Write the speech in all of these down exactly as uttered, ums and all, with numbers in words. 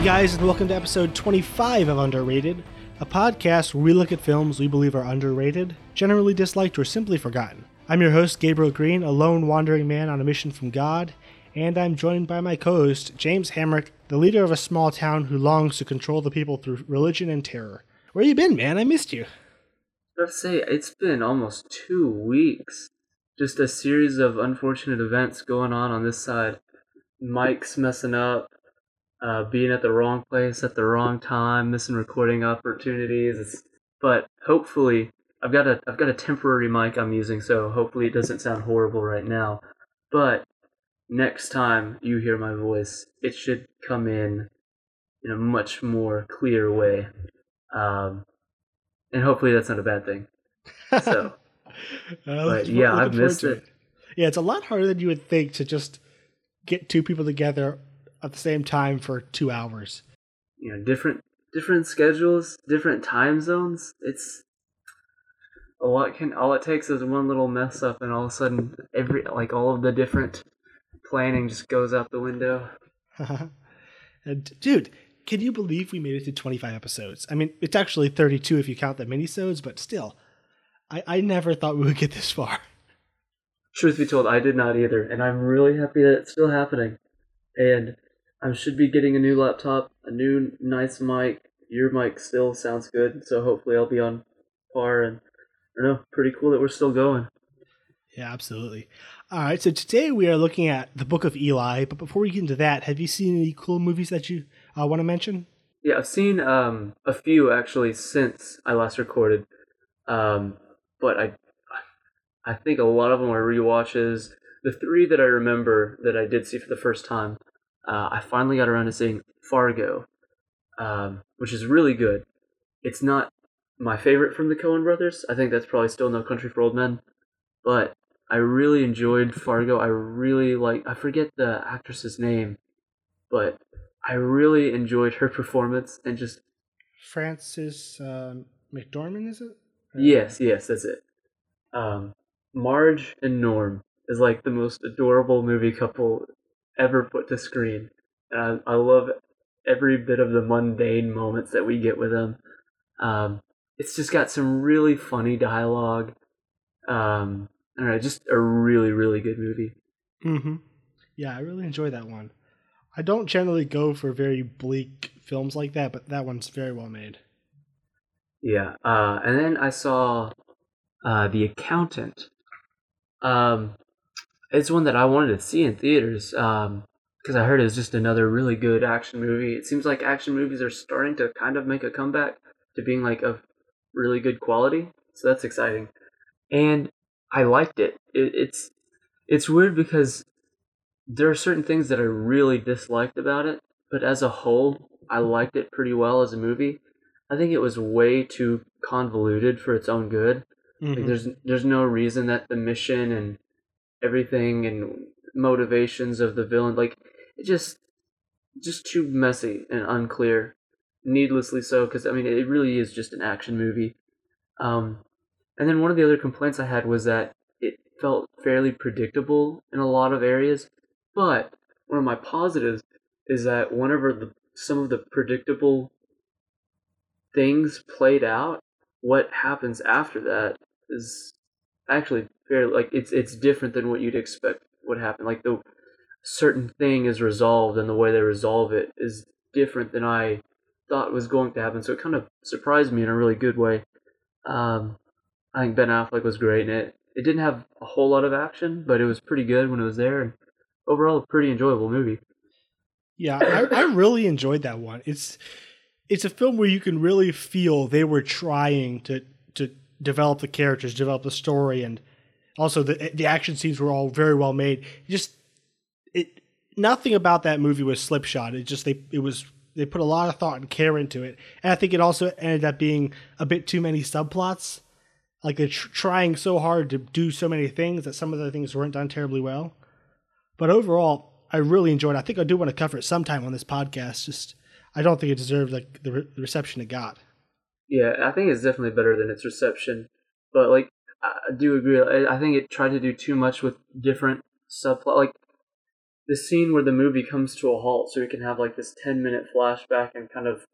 guys, and welcome to episode twenty-five of Underrated, a podcast where we look at films we believe are underrated, generally disliked, or simply forgotten. I'm your host, Gabriel Green, a lone wandering man on a mission from God, and I'm joined by my co-host, James Hamrick, the leader of a small town who longs to control the people through religion and terror. Where you been, man? I missed you. I was about to say, it's been almost two weeks. Just a series of unfortunate events going on on this side. Mike's messing up, uh, being at the wrong place at the wrong time, missing recording opportunities. It's, but hopefully, I've got a I've got a temporary mic I'm using, so hopefully it doesn't sound horrible right now. But next time you hear my voice, it should come in in a much more clear way. Um, and hopefully that's not a bad thing. So, uh, but yeah, I've missed it. it. Yeah, it's a lot harder than you would think to just get two people together at the same time for two hours. You know, different different schedules, different time zones. It's a lot. Can all it takes is one little mess up, and all of a sudden, every like all of the different planning just goes out the window. And dude, can you believe we made it to twenty-five episodes? I mean, it's actually thirty-two if you count the minisodes, but still, I, I never thought we would get this far. Truth be told, I did not either, and I'm really happy that it's still happening. And I should be getting a new laptop, a new nice mic. Your mic still sounds good, so hopefully I'll be on par. And I don't know, pretty cool that we're still going. Yeah, absolutely. All right, so today we are looking at the Book of Eli. But before we get into that, have you seen any cool movies that you uh, want to mention? Yeah, I've seen um, a few actually since I last recorded, um, but I I think a lot of them are rewatches. The three that I remember that I did see for the first time, uh, I finally got around to seeing Fargo, um, which is really good. It's not my favorite from the Coen brothers. I think that's probably still No Country for Old Men, but I really enjoyed Fargo. I really like, I forget the actress's name, but I really enjoyed her performance and just... Frances uh, McDormand, is it? Or... Yes, yes, that's it. Um, Marge and Norm is like the most adorable movie couple ever put to screen. And I, I love every bit of the mundane moments that we get with them. Um, it's just got some really funny dialogue. Um, I don't know, just a really, really good movie. Mm-hmm. Yeah, I really enjoy that one. I don't generally go for very bleak films like that, but that one's very well made. Yeah, uh, and then I saw uh, The Accountant. Um, it's one that I wanted to see in theaters um, because I heard it was just another really good action movie. It seems like action movies are starting to kind of make a comeback to being like of really good quality, so that's exciting. And I liked it. it it's it's weird because there are certain things that I really disliked about it, but as a whole, I liked it pretty well as a movie. I think it was way too convoluted for its own good. Mm-hmm. Like there's there's no reason that the mission and everything and motivations of the villain, like it just just too messy and unclear, needlessly so. Because I mean, it really is just an action movie. Um, and then one of the other complaints I had was that it felt fairly predictable in a lot of areas. But one of my positives is that whenever the, some of the predictable things played out, what happens after that is actually fairly, like, it's it's different than what you'd expect would happen. Like, the certain thing is resolved and the way they resolve it is different than I thought was going to happen. So it kind of surprised me in a really good way. Um, I think Ben Affleck was great in it. It didn't have a whole lot of action, but it was pretty good when it was there. And overall, a pretty enjoyable movie. Yeah, I, I really enjoyed that one. It's it's a film where you can really feel they were trying to to develop the characters, develop the story, and also the the action scenes were all very well made. Just it nothing about that movie was slipshod. It just they it was they put a lot of thought and care into it, and I think it also ended up being a bit too many subplots. Like they're tr- trying so hard to do so many things that some of the things weren't done terribly well. But overall, I really enjoyed it. I think I do want to cover it sometime on this podcast. Just I don't think it deserved like the, re- the reception it got. Yeah, I think it's definitely better than its reception. But like, I do agree. I, I think it tried to do too much with different subplot. Like, the scene where the movie comes to a halt, so we can have like this ten minute flashback and kind of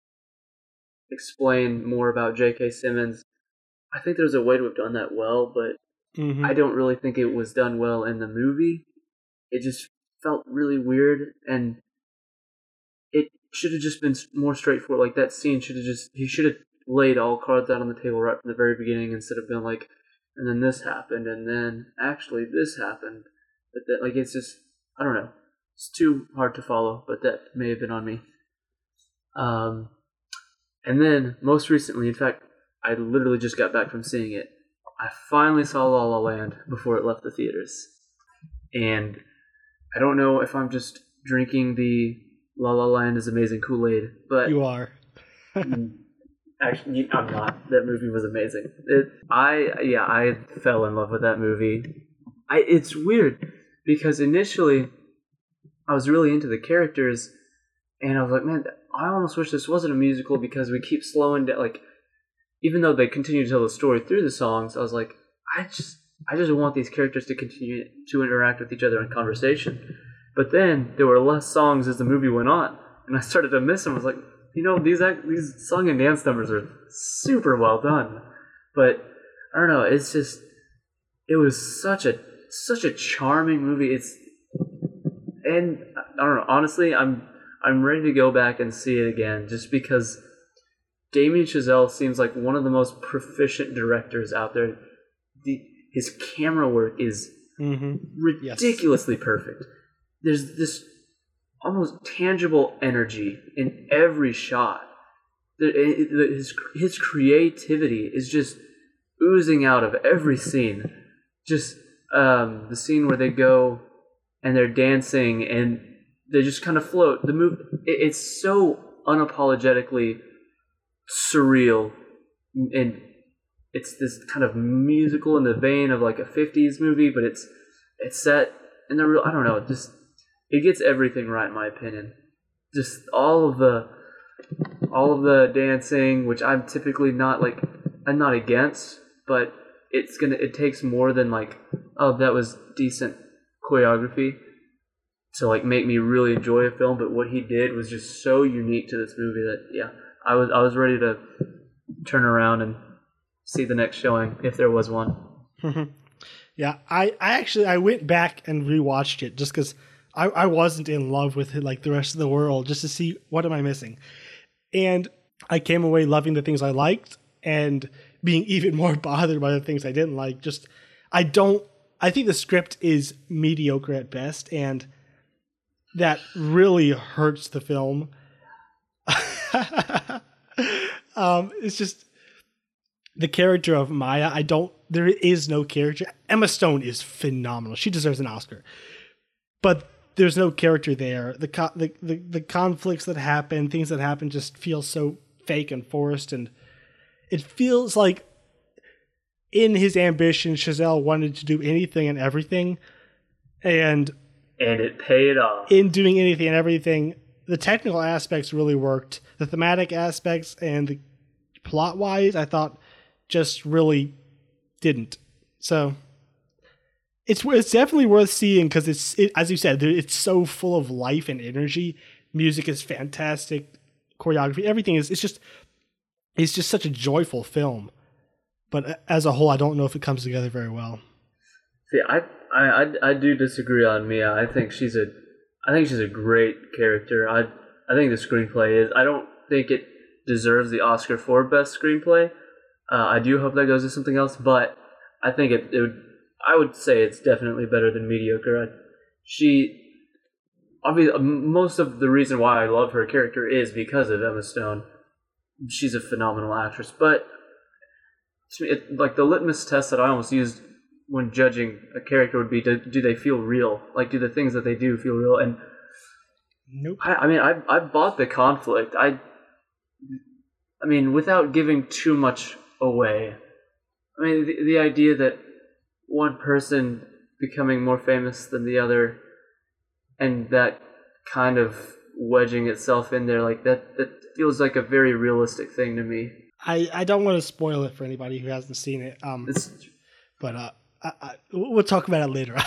explain more about J K. Simmons. I think there's a way to have done that well, but Mm-hmm. I don't really think it was done well in the movie. It just felt really weird, and it should have just been more straightforward. Like, that scene should have just, he should have laid all cards out on the table right from the very beginning instead of being like, and then this happened, and then actually this happened. But that, like, it's just, I don't know. It's too hard to follow, but that may have been on me. Um, and then, most recently, in fact, I literally just got back from seeing it. I finally saw La La Land before it left the theaters. And I don't know if I'm just drinking the La La Land is amazing Kool-Aid, but You are. actually, I'm not. That movie was amazing. It, I yeah, I fell in love with that movie. I it's weird because initially I was really into the characters, and I was like, man, I almost wish this wasn't a musical because we keep slowing down. Like, even though they continue to tell the story through the songs, I was like, I just I just want these characters to continue to interact with each other in conversation. But then there were less songs as the movie went on, and I started to miss them. I was like, you know, these act, these song and dance numbers are super well done. But I don't know, it's just it was such a such a charming movie. It's and I don't know, honestly, I'm I'm ready to go back and see it again just because Damien Chazelle seems like one of the most proficient directors out there. The, his camera work is Mm-hmm. ridiculously Yes. perfect. There's this almost tangible energy in every shot. The, it, the, his his creativity is just oozing out of every scene. Just um, the scene where they go and they're dancing and they just kind of float. The move it, it's so unapologetically surreal, and it's this kind of musical in the vein of like a fifties movie, but it's it's set in the real. I don't know. It just it gets everything right in my opinion. Just all of the all of the dancing, which I'm typically not like I'm not against, but it's gonna it takes more than like, oh, that was decent choreography to like make me really enjoy a film. But what he did was just so unique to this movie that yeah, I was I was ready to turn around and see the next showing if there was one. Yeah, I, I actually I went back and rewatched it just because I, I wasn't in love with it like the rest of the world, just to see what am I missing. And I came away loving the things I liked and being even more bothered by the things I didn't like. Just I don't I think the script is mediocre at best, and that really hurts the film. um, it's just the character of Maya. I don't. There is no character. Emma Stone is phenomenal. She deserves an Oscar, but there's no character there. The co- the, the the conflicts that happen, things that happen, just feel so fake and forced, and it feels like in his ambition, Chazelle wanted to do anything and everything, and and it paid off. In doing anything and everything, the technical aspects really worked. The thematic aspects and the plot-wise, I thought, just really didn't. So it's it's definitely worth seeing because it's it, as you said, it's so full of life and energy. Music is fantastic, choreography, everything is. It's just it's just such a joyful film. But as a whole, I don't know if it comes together very well. See, I I I, I do disagree on Mia. I think she's a I think she's a great character. I I think the screenplay is. I don't think it deserves the Oscar for best screenplay. Uh, I do hope that goes to something else, but I think it, it would. I would say it's definitely better than mediocre. I, she, obviously, most of the reason why I love her character is because of Emma Stone. She's a phenomenal actress, but to me, it, like the litmus test that I almost used when judging a character would be: do, do they feel real? Like, do the things that they do feel real? And nope. I, I mean, I I bought the conflict. I, I mean, without giving too much away. I mean, the, the idea that one person becoming more famous than the other, and that kind of wedging itself in there, like that, that feels like a very realistic thing to me. I, I don't want to spoil it for anybody who hasn't seen it. Um, It's, but uh, I, I, we'll talk about it later.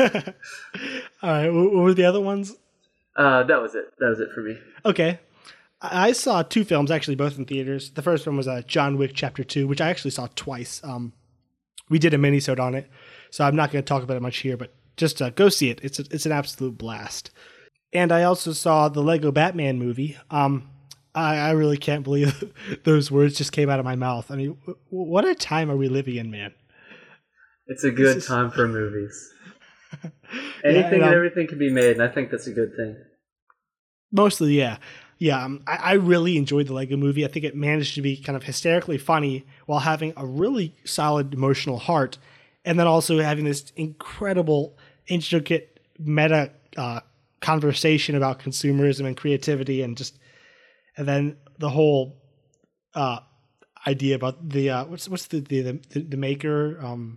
All right, what were the other ones? Uh, that was it. That was it for me. Okay. I saw two films, actually, both in theaters. The first one was uh, John Wick Chapter two, which I actually saw twice. Um, we did a mini-sode on it, so I'm not going to talk about it much here, but just uh, go see it. It's a, it's an absolute blast. And I also saw the Lego Batman movie. Um, I, I really can't believe those words just came out of my mouth. I mean, w- what a time are we living in, man? It's a good is... time for movies. Anything yeah, and, um, and everything can be made, and I think that's a good thing. Mostly, yeah. Yeah, um, I, I really enjoyed the Lego movie. I think it managed to be kind of hysterically funny while having a really solid emotional heart, and then also having this incredible, intricate meta uh, conversation about consumerism and creativity, and just, and then the whole uh, idea about the uh, what's what's the the the, the maker. Um,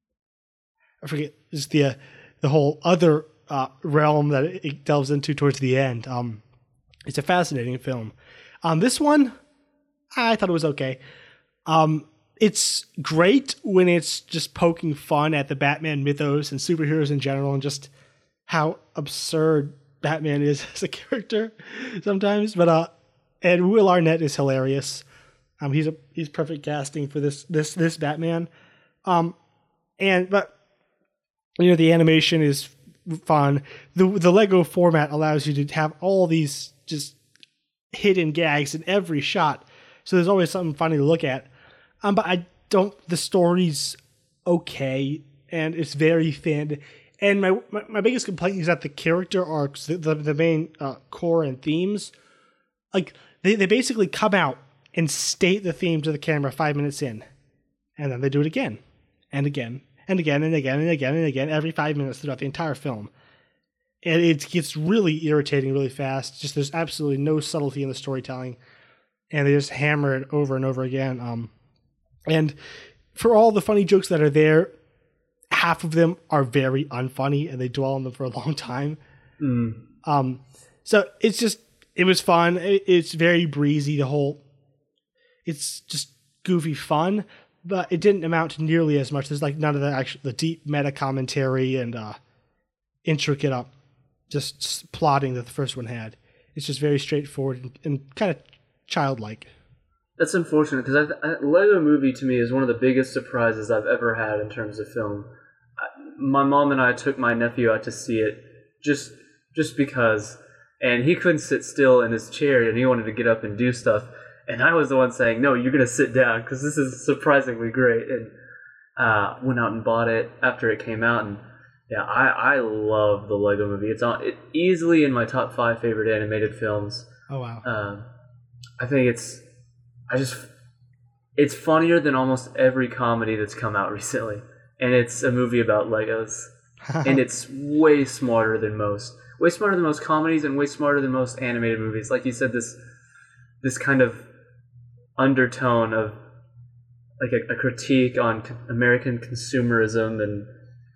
I forget. Just the uh, the whole other uh, realm that it delves into towards the end. Um, It's a fascinating film. Um, this one, I thought it was okay. Um, it's great when it's just poking fun at the Batman mythos and superheroes in general, and just how absurd Batman is as a character sometimes. But uh, and Will Arnett is hilarious. Um, he's a he's perfect casting for this this this Batman. Um, and but you know the animation is fun. The the Lego format allows you to have all these just hidden gags in every shot, so there's always something funny to look at. Um, but I don't. The story's okay, and it's very thin. And my my, my biggest complaint is that the character arcs, the the, the main uh, core and themes, like they they basically come out and state the theme to the camera five minutes in, and then they do it again, and again, and again, and again, and again, and again, every five minutes throughout the entire film. And it gets really irritating really fast. Just there's absolutely no subtlety in the storytelling, and they just hammer it over and over again. Um, and for all the funny jokes that are there, half of them are very unfunny, and they dwell on them for a long time. Mm. Um, so it's just it was fun. It, it's very breezy. The whole it's just goofy fun, but it didn't amount to nearly as much. There's like none of the actual the deep meta commentary and uh, intricate up. Just plotting that the first one had. It's just very straightforward and, and kind of childlike. That's unfortunate because I, I, Lego Movie to me is one of the biggest surprises I've ever had in terms of film. I, my mom and I took my nephew out to see it just just because, and he couldn't sit still in his chair and he wanted to get up and do stuff. And I was the one saying, "No, you're going to sit down because this is surprisingly great." And uh, went out and bought it after it came out. And yeah, I, I love the Lego Movie. It's on it easily in my top five favorite animated films. Oh wow! Um, I think it's, I just, it's funnier than almost every comedy that's come out recently, and it's a movie about Legos, and it's way smarter than most, way smarter than most comedies, and way smarter than most animated movies. Like you said, this, this kind of undertone of like a, a critique on American consumerism and.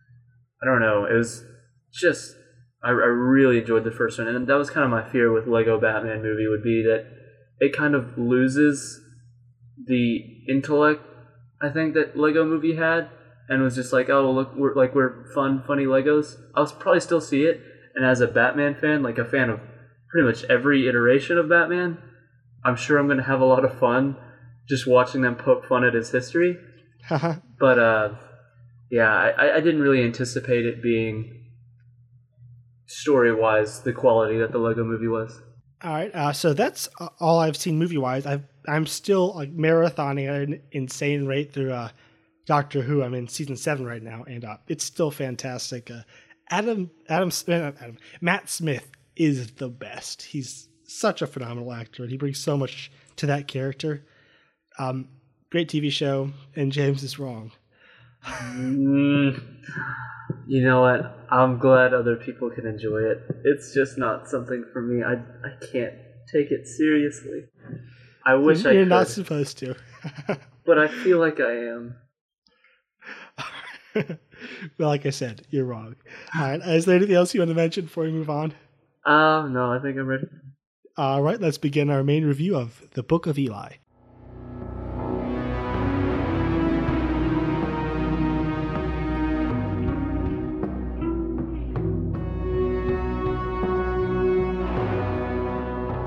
I don't know. It was just I, I really enjoyed the first one, and that was kind of my fear with Lego Batman movie would be that it kind of loses the intellect I think that Lego Movie had, and was just like, oh look, we're like we're fun, funny Legos. I'll probably still see it, and as a Batman fan, like a fan of pretty much every iteration of Batman, I'm sure I'm going to have a lot of fun just watching them poke fun at his history. But uh. Yeah, I, I didn't really anticipate it being story-wise the quality that the Lego Movie was. All right, uh, so that's all I've seen movie-wise. I've I'm still like marathoning at an insane rate through uh, Doctor Who. I'm in season seven right now, and uh, it's still fantastic. Uh, Adam Adam Adam Matt Smith is the best. He's such a phenomenal actor, and he brings so much to that character. Um, great T V show, and James is wrong. mm, you know what? I'm glad other people can enjoy it. It's just not something for me. I I can't take it seriously. I wish You're I could. You're not supposed to. But I feel like I am. Well, like I said, you're wrong. All right. Is there anything else you want to mention before we move on? Uh, no, I think I'm ready. All right. Let's begin our main review of The Book of Eli.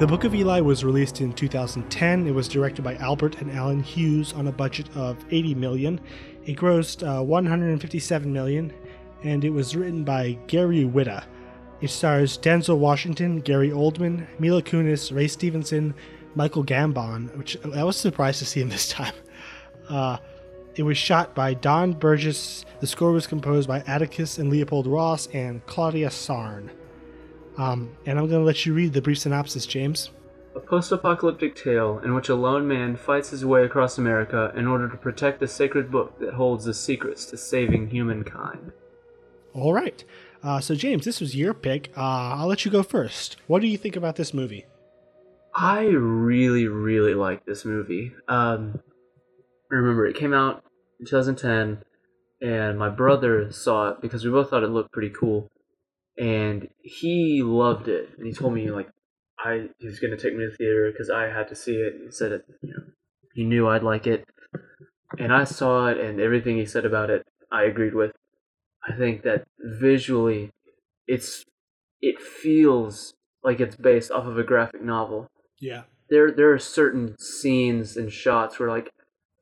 The Book of Eli was released in two thousand ten. It was directed by Albert and Alan Hughes on a budget of eighty million dollars. It grossed uh, one hundred fifty-seven million dollars, and it was written by Gary Whitta. It stars Denzel Washington, Gary Oldman, Mila Kunis, Ray Stevenson, Michael Gambon, which I was surprised to see him this time. Uh, it was shot by Don Burgess. The score was composed by Atticus and Leopold Ross and Claudia Sarn. Um, and I'm going to let you read the brief synopsis, James. A post-apocalyptic tale in which a lone man fights his way across America in order to protect the sacred book that holds the secrets to saving humankind. All right. Uh, so, James, this was your pick. Uh, I'll let you go first. What do you think about this movie? I really, really like this movie. Um, remember, it came out in twenty ten, and my brother saw it because we both thought it looked pretty cool. And he loved it. And he told me, like, I he was going to take me to the theater because I had to see it. He said it, you know, he knew I'd like it. And I saw it, and everything he said about it, I agreed with. I think that visually, it's it feels like it's based off of a graphic novel. Yeah. There there are certain scenes and shots where, like,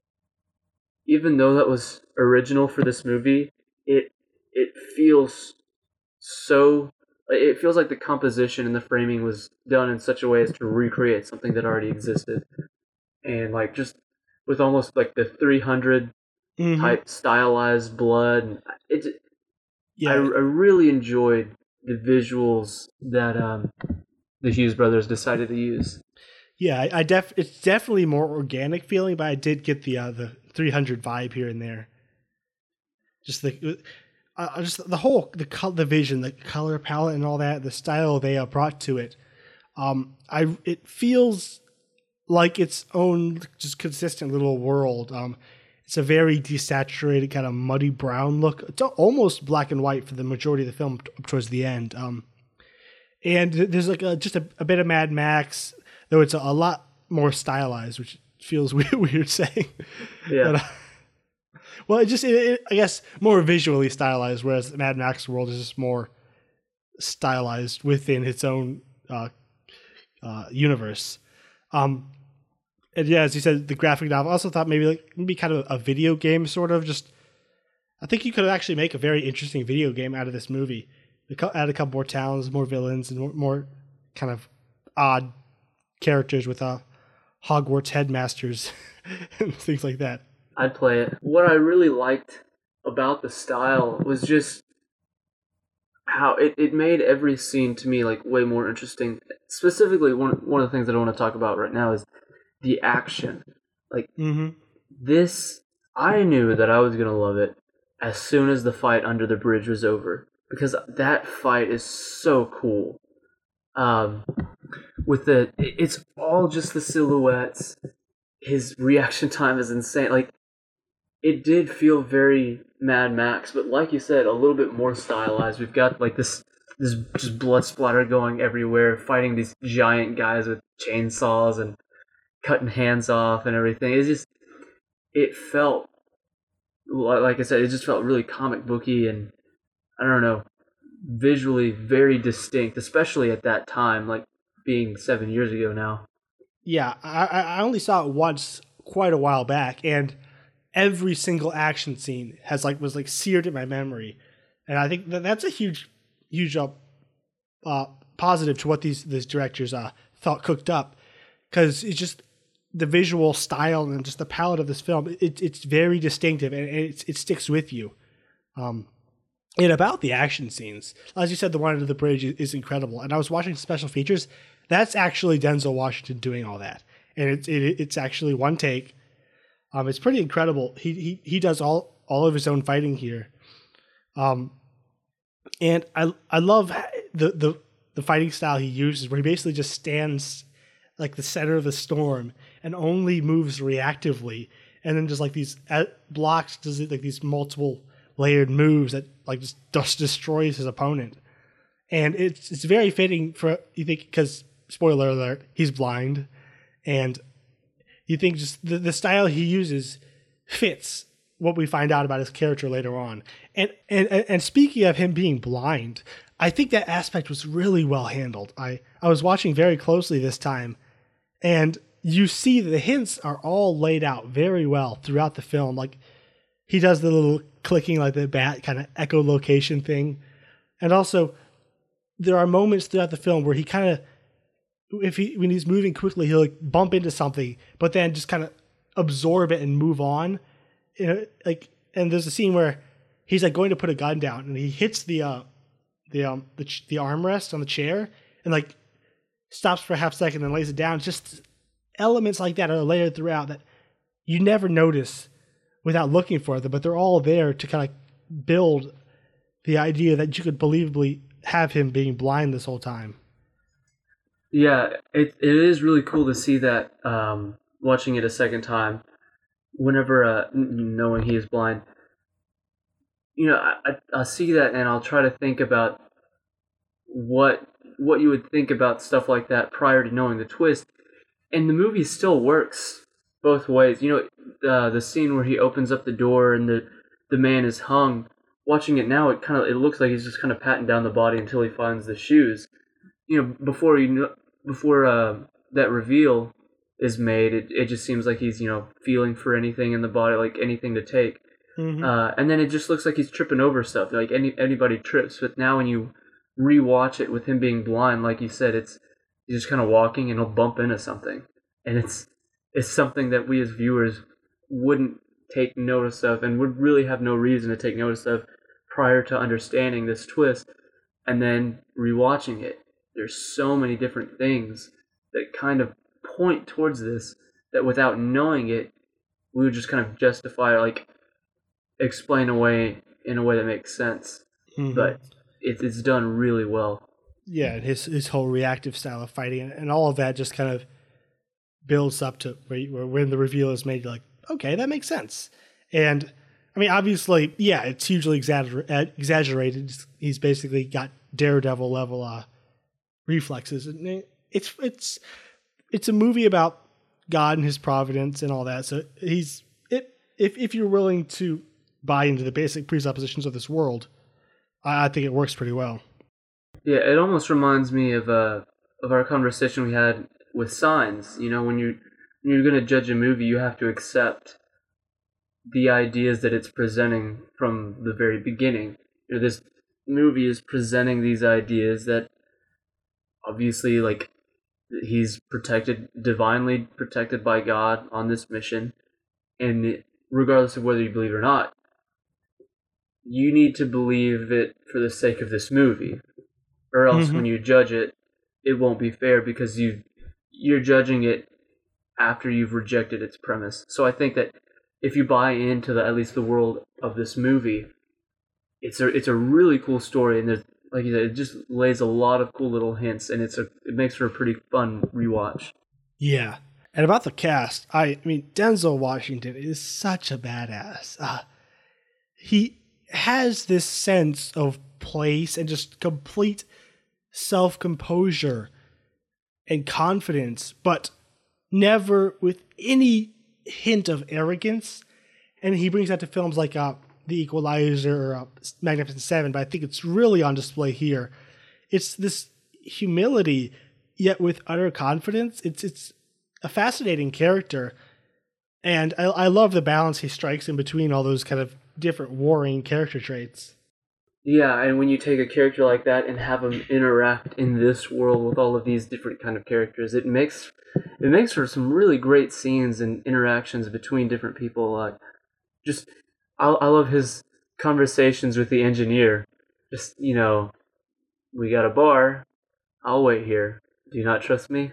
even though that was original for this movie, it it feels so... It feels like the composition and the framing was done in such a way as to recreate something that already existed. And, like, just with almost, like, the three hundred mm-hmm. type stylized blood. It, yeah. I, I really enjoyed the visuals that um, the Hughes brothers decided to use. Yeah, I, I def it's definitely more organic feeling, but I did get the uh, the three hundred vibe here and there. Just the... Uh, just the whole the color, the vision, the color palette, and all that, the style they uh, brought to it. Um, I it feels like its own just consistent little world. Um, it's a very desaturated, kind of muddy brown look. It's almost black and white for the majority of the film t- towards the end. Um, and there's like a, just a, a bit of Mad Max, though it's a, a lot more stylized, which feels weird, weird saying. Yeah. But, uh, Well, it just, it, it, I guess, more visually stylized, whereas the Mad Max world is just more stylized within its own uh, uh, universe. Um, and yeah, as you said, the graphic novel, I also thought maybe like maybe kind of a video game sort of. Just, I think you could actually make a very interesting video game out of this movie. Add a couple more towns, more villains, and more, more kind of odd characters with uh, Hogwarts headmasters and things like that. I'd play it. What I really liked about the style was just how it, it made every scene to me like way more interesting. Specifically, one one of the things that I want to talk about right now is the action. Like mm-hmm. this, I knew that I was gonna love it as soon as the fight under the bridge was over, because that fight is so cool. Um, with the, it's all just the silhouettes. His reaction time is insane. Like, it did feel very Mad Max, but like you said, a little bit more stylized. We've got like this this just blood splatter going everywhere, fighting these giant guys with chainsaws and cutting hands off and everything. It's just, it felt, like I said, it just felt really comic booky and, I don't know, visually very distinct, especially at that time, like being seven years ago now. Yeah, I, I only saw it once quite a while back, and every single action scene has like was like seared in my memory, and I think that that's a huge, huge uh, uh, positive to what these these directors uh thought cooked up, because it's just the visual style and just the palette of this film. It, it's very distinctive, and it it sticks with you. Um, and about the action scenes, as you said, the one under the bridge is, is incredible. And I was watching special features. That's actually Denzel Washington doing all that, and it's it, it's actually one take. Um, it's pretty incredible. He he he does all, all of his own fighting here, um, and I I love the the the fighting style he uses, where he basically just stands like the center of the storm and only moves reactively, and then just like these blocks, does it like these multiple layered moves that like just, just destroys his opponent, and it's it's very fitting for, you think, because spoiler alert, he's blind, and you think just the, the style he uses fits what we find out about his character later on. And and and speaking of him being blind, I think that aspect was really well handled. I, I was watching very closely this time, and you see the hints are all laid out very well throughout the film. Like, he does the little clicking like the bat kind of echolocation thing. And also, there are moments throughout the film where he kind of, if he when he's moving quickly, he'll like bump into something, but then just kind of absorb it and move on. You know, like, and there's a scene where he's like going to put a gun down, and he hits the uh, the um the ch- the armrest on the chair, and like stops for a half second and lays it down. Just elements like that are layered throughout that you never notice without looking for them, but they're all there to kind of build the idea that you could believably have him being blind this whole time. Yeah, it it is really cool to see that. Um, watching it a second time, whenever uh, knowing he is blind, you know, I, I, I'll see that and I'll try to think about what what you would think about stuff like that prior to knowing the twist, and the movie still works both ways. You know, uh, the scene where he opens up the door and the the man is hung. Watching it now, it kind of it looks like he's just kind of patting down the body until he finds the shoes. You know, before you know, before uh, that reveal is made, it it just seems like he's, you know, feeling for anything in the body, like anything to take. Mm-hmm. Uh, and then it just looks like he's tripping over stuff, like any anybody trips. But now when you rewatch it with him being blind, like you said, it's he's just kind of walking and he'll bump into something, and it's it's something that we as viewers wouldn't take notice of and would really have no reason to take notice of prior to understanding this twist. And then rewatching it, there's so many different things that kind of point towards this that without knowing it, we would just kind of justify, like, explain away in a way that makes sense. Mm-hmm. But it, it's done really well. Yeah, and his his whole reactive style of fighting and all of that just kind of builds up to where, where when the reveal is made, you're like, okay, that makes sense. And I mean, obviously, yeah, it's hugely exagger- exaggerated. He's basically got Daredevil level uh, reflexes. And it's it's it's a movie about God and his providence and all that. So he's it, if if you're willing to buy into the basic presuppositions of this world, I, I think it works pretty well. Yeah, it almost reminds me of uh of our conversation we had with Signs. You know, when you when you're going to judge a movie, you have to accept the ideas that it's presenting from the very beginning. You know, this movie is presenting these ideas that obviously, like, he's protected, divinely protected by God on this mission, and regardless of whether you believe it or not, you need to believe it for the sake of this movie, or else mm-hmm. when you judge it, it won't be fair because you you're judging it after you've rejected its premise. So I think that if you buy into the at least the world of this movie, it's a it's a really cool story, and there's, like you said, it just lays a lot of cool little hints, and it's a it makes for a pretty fun rewatch. Yeah, and about the cast, I, I mean Denzel Washington is such a badass. Uh, he has this sense of place and just complete self-composure and confidence, but never with any hint of arrogance. And he brings that to films like uh, The Equalizer or uh, Magnificent Seven, but I think it's really on display here. It's this humility, yet with utter confidence. It's it's a fascinating character, and I, I love the balance he strikes in between all those kind of different warring character traits. Yeah, and when you take a character like that and have him interact in this world with all of these different kind of characters, it makes it makes for some really great scenes and interactions between different people. Like, just I, I love his conversations with the engineer. Just, you know, we got a bar. I'll wait here. Do you not trust me?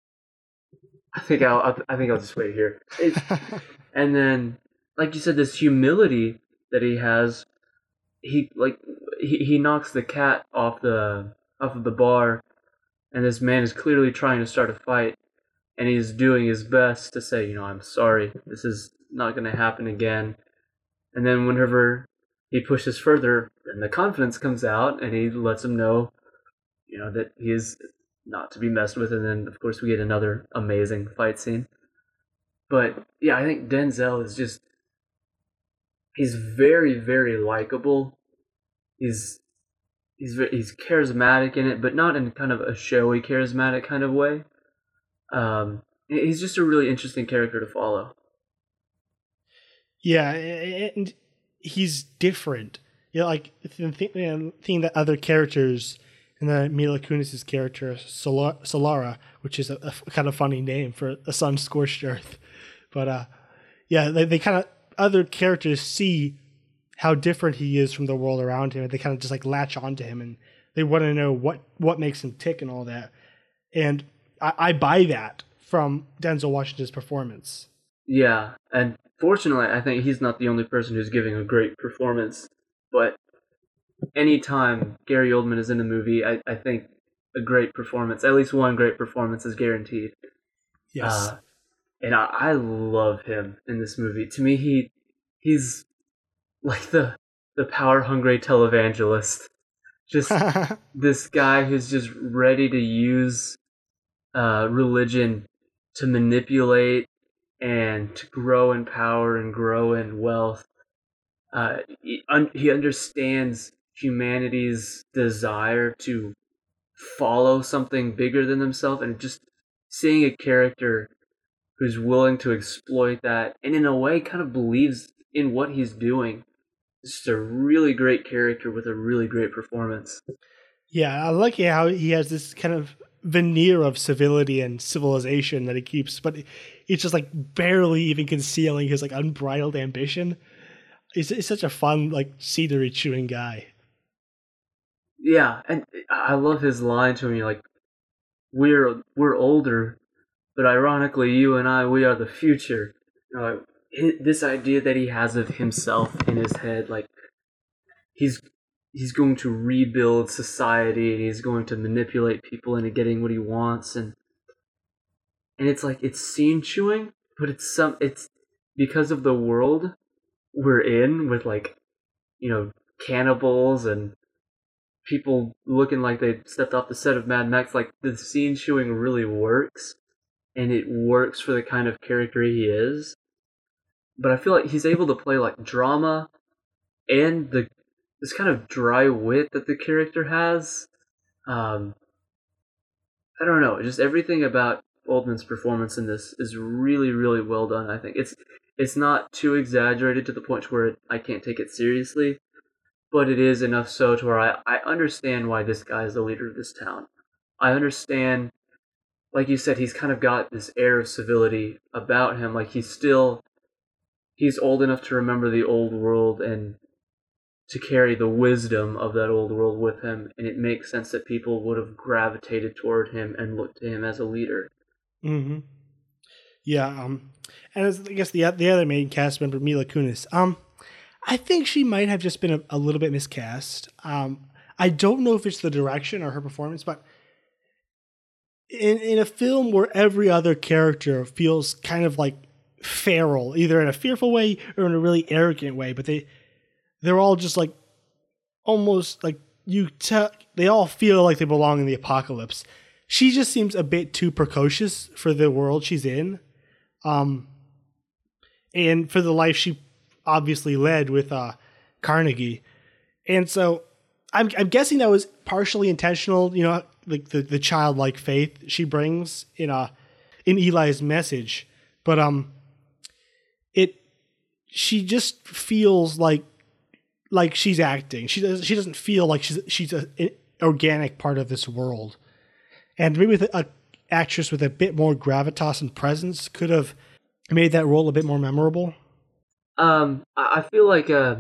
I think I'll. I think I'll just wait here. It, and then, like you said, this humility that he has. He like he, he knocks the cat off the off of the bar, and this man is clearly trying to start a fight, and he's doing his best to say, you know, I'm sorry, this is not going to happen again. And then whenever he pushes further, then the confidence comes out, and he lets him know, you know, that he is not to be messed with. And then, of course, we get another amazing fight scene. But yeah, I think Denzel is just he's very, very likable. He's he's he's charismatic in it, but not in kind of a showy charismatic kind of way. Um, he's just a really interesting character to follow. Yeah, and he's different. You know, like the thing that other characters, and then Mila Kunis's character Solara, which is a, a kind of funny name for a sun scorched earth, but uh, yeah, they, they kind of other characters see how different he is from the world around him, and they kind of just like latch onto him, and they want to know what what makes him tick and all that. And I, I buy that from Denzel Washington's performance. Yeah, and fortunately, I think he's not the only person who's giving a great performance. But anytime Gary Oldman is in a movie, I, I think a great performance, at least one great performance, is guaranteed. Yes. Uh, and I, I love him in this movie. To me, he he's like the the power hungry televangelist. Just this guy who's just ready to use uh, religion to manipulate and to grow in power and grow in wealth. Uh, he, un- he understands humanity's desire to follow something bigger than themselves, and just seeing a character who's willing to exploit that and in a way kind of believes in what he's doing. It's just a really great character with a really great performance. Yeah, I like how he has this kind of veneer of civility and civilization that he keeps, but it's just like barely even concealing his like unbridled ambition. He's, he's such a fun, like, scenery chewing guy. Yeah, and I love his line to me, like, we're we're older, but ironically, you and I, we are the future. You know, like, his, this idea that he has of himself in his head, like, he's he's going to rebuild society, and he's going to manipulate people into getting what he wants, and and it's like, it's scene chewing, but it's some it's because of the world we're in with, like, you know, cannibals and people looking like they stepped off the set of Mad Max. Like, the scene chewing really works, and it works for the kind of character he is. But I feel like he's able to play like drama and the this kind of dry wit that the character has. Um, I don't know, just everything about Oldman's performance in this is really, really well done. I think it's it's not too exaggerated to the point where I can't take it seriously, but it is enough so to where I, I understand why this guy is the leader of this town. I understand, like you said, he's kind of got this air of civility about him. Like, he's still, he's old enough to remember the old world and to carry the wisdom of that old world with him. And it makes sense that people would have gravitated toward him and looked to him as a leader. Mm-hmm. Yeah. Um, and as, I guess the the other main cast member, Mila Kunis. Um, I think she might have just been a, a little bit miscast. Um, I don't know if it's the direction or her performance, but in in a film where every other character feels kind of like feral, either in a fearful way or in a really arrogant way, but they they're all just like almost like you tell they all feel like they belong in the apocalypse. She just seems a bit too precocious for the world she's in, um, and for the life she obviously led with uh, Carnegie. And so I'm, I'm guessing that was partially intentional, you know, like the, the childlike faith she brings in uh, in Eli's message. But um, it she just feels like like she's acting. She does she doesn't feel like she's she's a, an organic part of this world. And maybe with an actress with a bit more gravitas and presence could have made that role a bit more memorable. Um, I feel like, uh,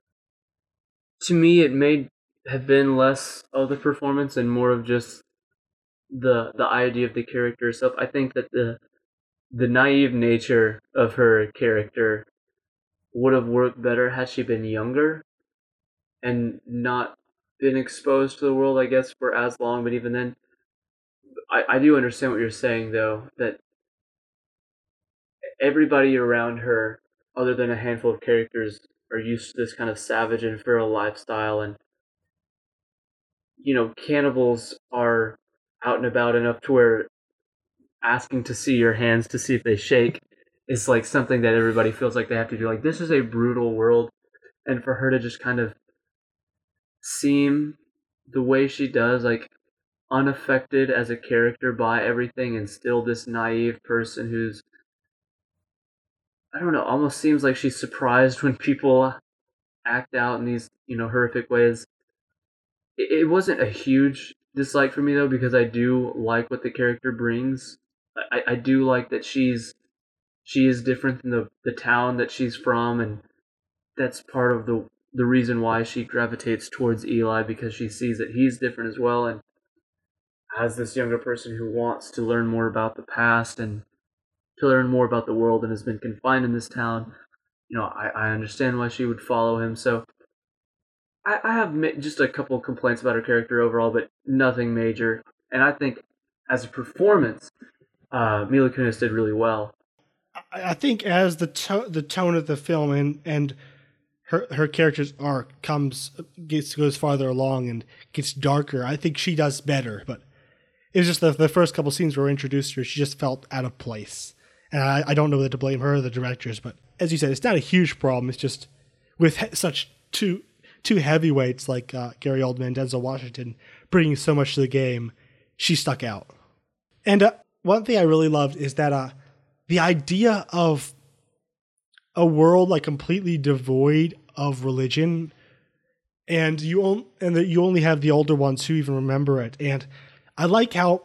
to me, it may have been less of the performance and more of just the the idea of the character itself. I think that the the naive nature of her character would have worked better had she been younger and not been exposed to the world, I guess, for as long. But even then, I, I do understand what you're saying, though, that everybody around her, other than a handful of characters, are used to this kind of savage and feral lifestyle, and, you know, cannibals are out and about enough to where asking to see your hands to see if they shake is like something that everybody feels like they have to do. Like, this is a brutal world. and for her to just kind of seem the way she does, like unaffected as a character by everything, and still this naive person who's, I don't know, almost seems like she's surprised when people act out in these, you know, horrific ways. It, it wasn't a huge dislike for me though, because I do like what the character brings. I, I do like that she's she is different than the, the town that she's from, and that's part of the the reason why she gravitates towards Eli, because she sees that he's different as well, and as this younger person who wants to learn more about the past and to learn more about the world and has been confined in this town, you know, I, I understand why she would follow him. So I, I have just a couple of complaints about her character overall, but nothing major. And I think as a performance, uh, Mila Kunis did really well. I think as the to- the tone of the film and and her her character's arc comes gets goes farther along and gets darker, I think she does better. But it was just the the first couple scenes where we introduced her, she just felt out of place. And I, I don't know whether to blame her or the directors, but as you said, it's not a huge problem. It's just with he- such two two heavyweights like uh, Gary Oldman and Denzel Washington bringing so much to the game, she stuck out. And uh, one thing I really loved is that uh, the idea of a world like completely devoid of religion, and you on, and that you only have the older ones who even remember it. And I like how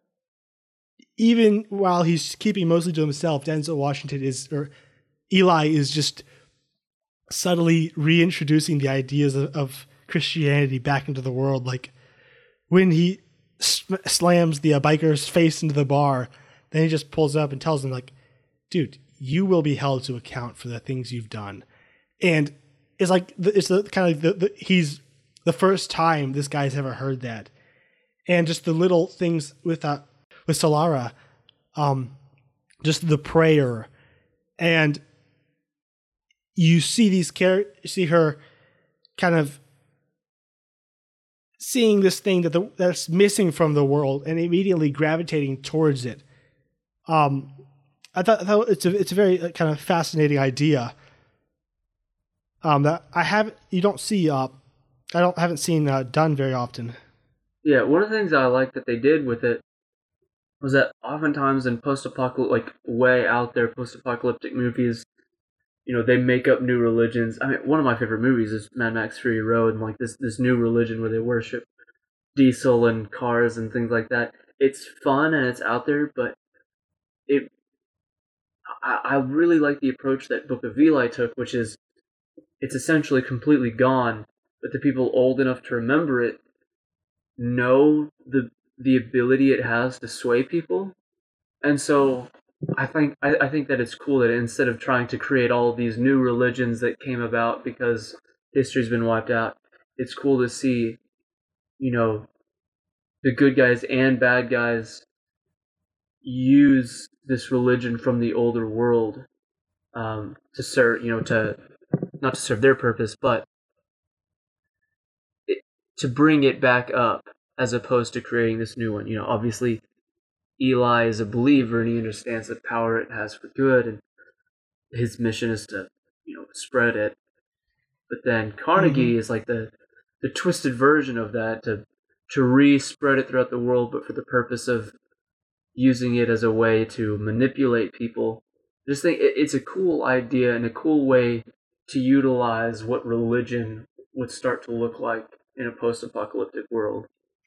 even while he's keeping mostly to himself, Denzel Washington is, or Eli is just subtly reintroducing the ideas of, of Christianity back into the world. Like when he sm- slams the uh, biker's face into the bar, then he just pulls up and tells him, like, dude, you will be held to account for the things you've done. And it's like, it's the kind of, the, the, he's the first time this guy's ever heard that. And just the little things with, uh, with Solara, um, just the prayer, and you see these char- see her kind of seeing this thing that the, that's missing from the world and immediately gravitating towards it. Um, I thought, I thought it's a it's a very uh, kind of fascinating idea. Um, that I have you don't see uh, I don't haven't seen uh, done very often. Yeah, one of the things I like that they did with it was that oftentimes in post-apocalyptic, like way out there post-apocalyptic movies, you know, they make up new religions. I mean, one of my favorite movies is Mad Max Fury Road, and like this this new religion where they worship diesel and cars and things like that. It's fun and it's out there, but it I, I really like the approach that Book of Eli took, which is it's essentially completely gone, but the people old enough to remember it know the the ability it has to sway people. And so I think I, I think that it's cool that instead of trying to create all of these new religions that came about because history's been wiped out, it's cool to see, you know, the good guys and bad guys use this religion from the older world um, to serve, you know, to not to serve their purpose, but it, to bring it back up as opposed to creating this new one. You know, obviously Eli is a believer and he understands the power it has for good, and his mission is to, you know, spread it. But then Carnegie mm-hmm. is like the the twisted version of that, to to re-spread it throughout the world, but for the purpose of using it as a way to manipulate people. I just think it, it's a cool idea and a cool way to utilize what religion would start to look like in a post-apocalyptic world.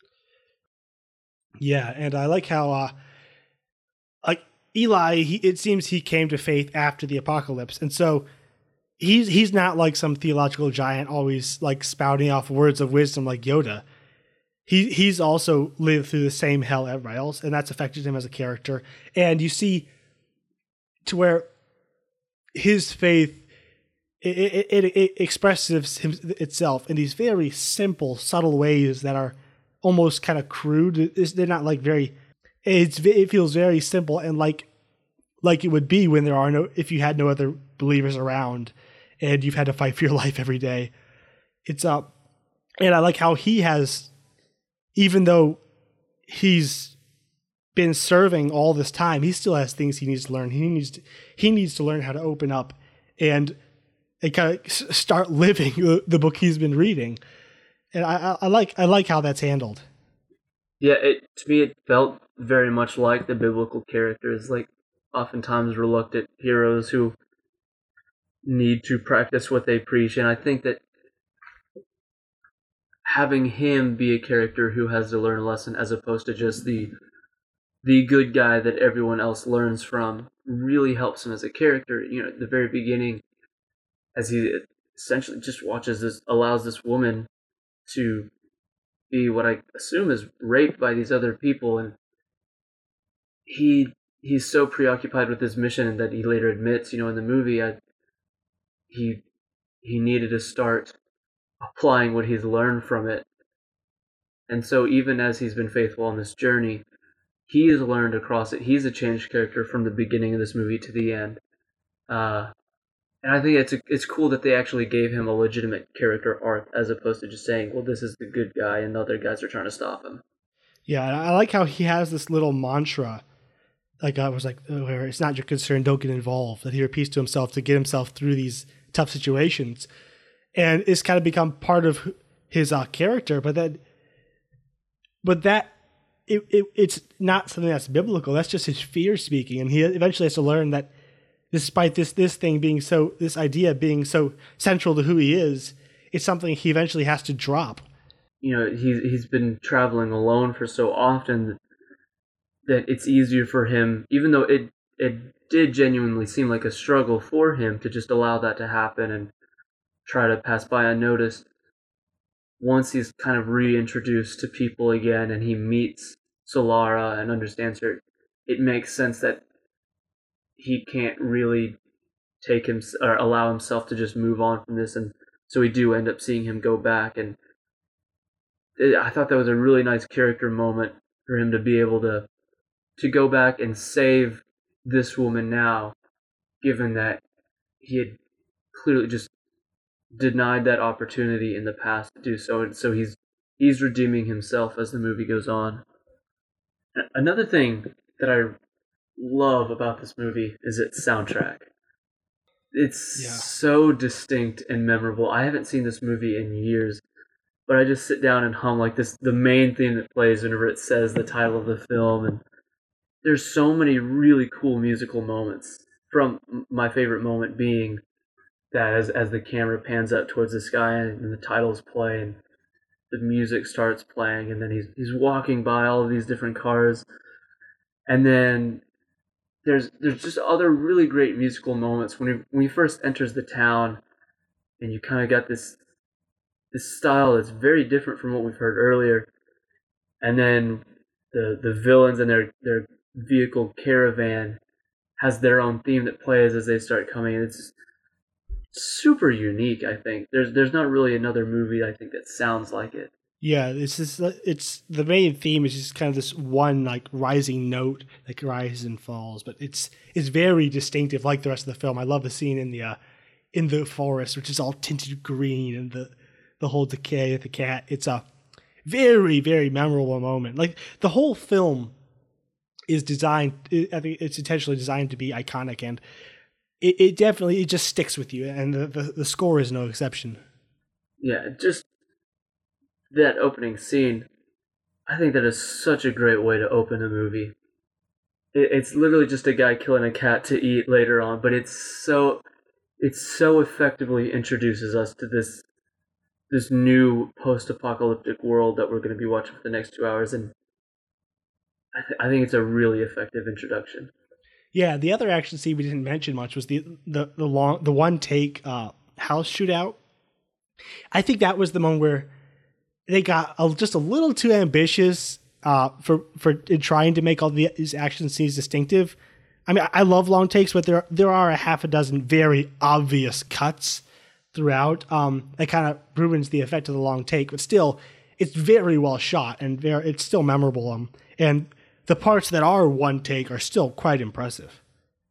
Yeah, and I like how, uh, like Eli, he, it seems he came to faith after the apocalypse, and so he's he's not like some theological giant always like spouting off words of wisdom like Yoda. He he's also lived through the same hell everybody else, and that's affected him as a character. And you see, to where his faith it it, it, it expresses him, itself in these very simple, subtle ways that are almost kind of crude. They're not like very. It's it feels very simple and like like it would be when there are no if you had no other believers around, and you've had to fight for your life every day. It's up, uh, and I like how he has, even though he's been serving all this time, he still has things he needs to learn. He needs to, he needs to learn how to open up and and kind of start living the, the book he's been reading. And I, I, I like I like how that's handled. Yeah, it to me it felt very much like the biblical characters, like oftentimes reluctant heroes who need to practice what they preach. And I think that having him be a character who has to learn a lesson as opposed to just the the good guy that everyone else learns from really helps him as a character. You know, at the very beginning, as he essentially just watches this, allows this woman to be what I assume is raped by these other people, and he he's so preoccupied with his mission that he later admits, you know, in the movie, I, he he needed to start applying what he's learned from it. And so even as he's been faithful on this journey, he has learned across it. He's a changed character from the beginning of this movie to the end. Uh, and I think it's a, it's cool that they actually gave him a legitimate character arc as opposed to just saying, well, this is the good guy and the other guys are trying to stop him. Yeah, I like how he has this little mantra. Like I was like, oh, it's not your concern, don't get involved. That he repeats to himself to get himself through these tough situations. And it's kind of become part of his uh, character, but that, but that, it, it it's not something that's biblical. That's just his fear speaking, and he eventually has to learn that, despite this this thing being so, this idea being so central to who he is, it's something he eventually has to drop. You know, he's he's been traveling alone for so often that it's easier for him, even though it it did genuinely seem like a struggle for him to just allow that to happen and try to pass by unnoticed. Once he's kind of reintroduced to people again and he meets Solara and understands her, it makes sense that he can't really take him or allow himself to just move on from this, and so we do end up seeing him go back. And it, I thought that was a really nice character moment for him to be able to to go back and save this woman now, given that he had clearly just denied that opportunity in the past to do so, and so he's he's redeeming himself as the movie goes on. Another thing that I love about this movie is its soundtrack. It's yeah. so distinct and memorable. I haven't seen this movie in years, but I just sit down and hum like this, the main theme that plays whenever it says the title of the film, and there's so many really cool musical moments. From my favorite moment being that as as the camera pans up towards the sky and the titles play and the music starts playing, and then he's he's walking by all of these different cars, and then there's there's just other really great musical moments when he when he first enters the town, and you kind of got this this style that's very different from what we've heard earlier, and then the the villains and their their vehicle caravan has their own theme that plays as they start coming, and it's super unique. I think there's there's not really another movie I think that sounds like it. Yeah, it's just, it's the main theme is just kind of this one like rising note that rises and falls, but it's it's very distinctive like the rest of the film. I love the scene in the uh, in the forest, which is all tinted green, and the the whole decay of the cat. It's a very very memorable moment. Like the whole film is designed. I think it's intentionally designed to be iconic, and It, it definitely, it just sticks with you, and the, the, the score is no exception. Yeah, just that opening scene, I think that is such a great way to open a movie. It, it's literally just a guy killing a cat to eat later on, but it's so, it so effectively introduces us to this this new post-apocalyptic world that we're going to be watching for the next two hours, and I, th- I think it's a really effective introduction. Yeah, the other action scene we didn't mention much was the the the long the one take uh, house shootout. I think that was the one where they got a, just a little too ambitious uh, for for in trying to make all the, these action scenes distinctive. I mean, I love long takes, but there there are a half a dozen very obvious cuts throughout. Um, that kind of ruins the effect of the long take, but still, it's very well shot and very, it's still memorable. Um, and the parts that are one take are still quite impressive.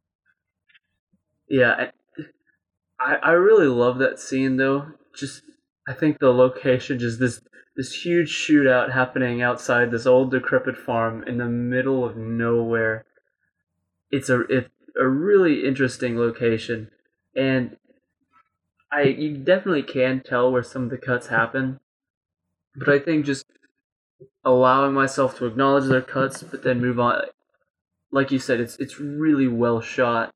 Yeah, I I really love that scene though. Just I think the location, just this this huge shootout happening outside this old decrepit farm in the middle of nowhere. It's a it's a really interesting location, and I you definitely can tell where some of the cuts happen, but I think just allowing myself to acknowledge their cuts, but then move on. Like you said, it's it's really well shot.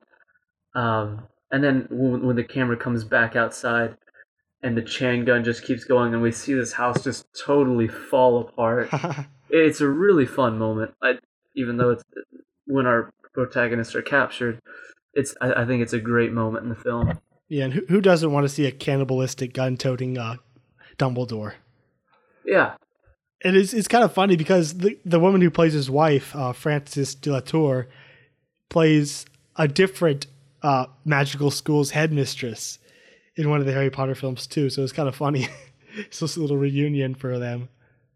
Um, and then when, when the camera comes back outside and the chain gun just keeps going, and we see this house just totally fall apart. It's a really fun moment. I, even though it's when our protagonists are captured, it's I, I think it's a great moment in the film. Yeah, and who, who doesn't want to see a cannibalistic gun-toting uh, Dumbledore? Yeah. And it's, it's kind of funny because the, the woman who plays his wife, uh, Frances de la Tour, plays a different uh, magical school's headmistress in one of the Harry Potter films too. So it's kind of funny. It's just a little reunion for them.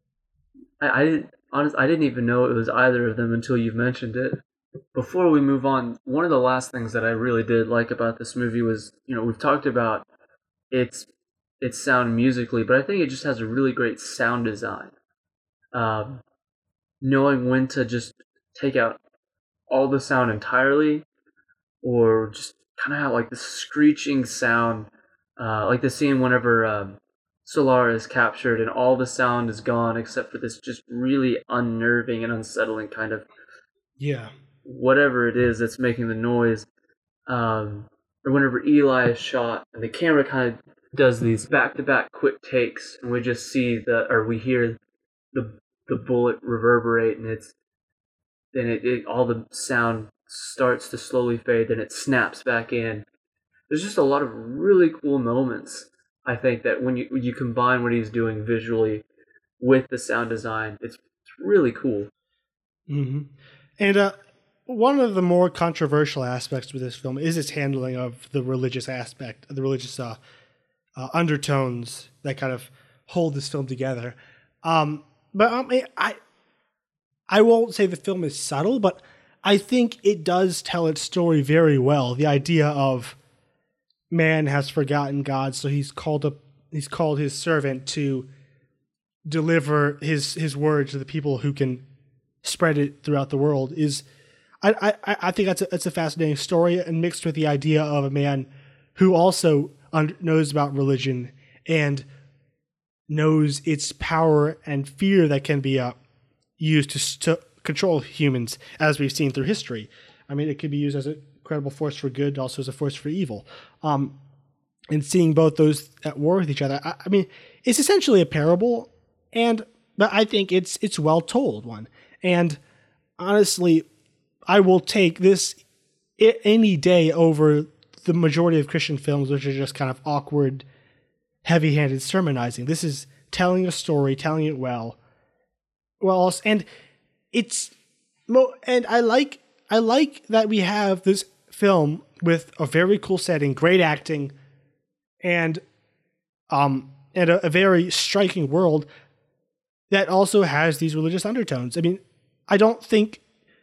I, I didn't honestly I didn't even know it was either of them until you mentioned it. Before we move on, one of the last things that I really did like about this movie was, you know, we've talked about its its sound musically, but I think it just has a really great sound design. Um, knowing when to just take out all the sound entirely, or just kind of have like the screeching sound, uh, like the scene whenever um, Solara is captured and all the sound is gone except for this just really unnerving and unsettling kind of yeah whatever it is that's making the noise. Um, or whenever Eli is shot and the camera kind of does these back-to-back quick takes, and we just see the or we hear the the bullet reverberate, and it's then it, it all the sound starts to slowly fade, then it snaps back in. There's just a lot of really cool moments. I think that when you when you combine what he's doing visually with the sound design, it's, it's really cool. Mm-hmm. And uh, one of the more controversial aspects with this film is its handling of the religious aspect, the religious uh, uh, undertones that kind of hold this film together. Um, but um, I, I won't say the film is subtle, but I think it does tell its story very well. The idea of man has forgotten God, so he's called up, he's called his servant to deliver his his word to the people who can spread it throughout the world. Is I I, I think that's a, that's a fascinating story, and mixed with the idea of a man who also un- knows about religion and knows its power and fear that can be uh, used to, to control humans, as we've seen through history. I mean, it could be used as a incredible force for good, also as a force for evil. Um, and seeing both those at war with each other, I, I mean, it's essentially a parable, and but I think it's it's well told one. And honestly, I will take this any day over the majority of Christian films, which are just kind of awkward, heavy-handed sermonizing. This is telling a story, telling it well. Well, and it's and I like I like that we have this film with a very cool setting, great acting, and um and a, a very striking world that also has these religious undertones. I mean, I don't think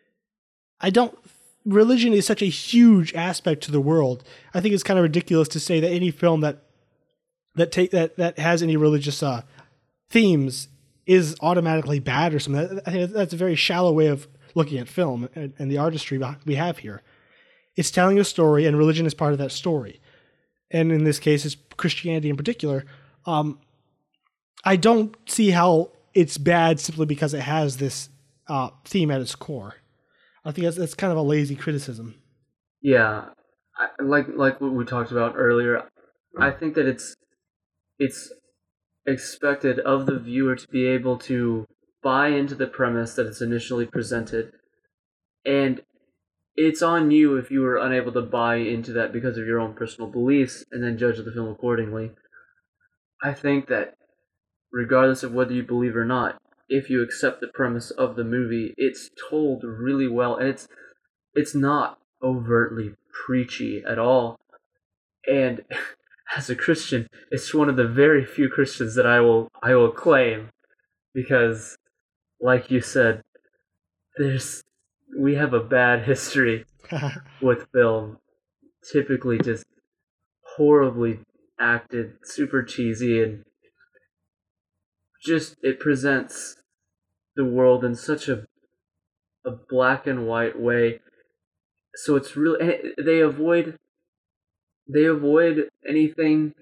I don't religion is such a huge aspect to the world. I think it's kind of ridiculous to say that any film that that take that that has any religious uh, themes is automatically bad or something. I think that's a very shallow way of looking at film and, and the artistry we have here. It's telling a story, and religion is part of that story. And in this case, it's Christianity in particular. Um, I don't see how it's bad simply because it has this uh, theme at its core. I think that's, that's kind of a lazy criticism. Yeah, I, like like what we talked about earlier, I think that it's it's expected of the viewer to be able to buy into the premise that it's initially presented, and it's on you if you were unable to buy into that because of your own personal beliefs and then judge the film accordingly. I think that regardless of whether you believe or not, if you accept the premise of the movie, it's told really well, and it's it's not overtly preachy at all. And as a Christian, it's one of the very few Christians that I will I will claim, because, like you said, there's we have a bad history with film, typically just horribly acted, super cheesy, and just it presents the world in such a a black and white way. So it's really they avoid they avoid anything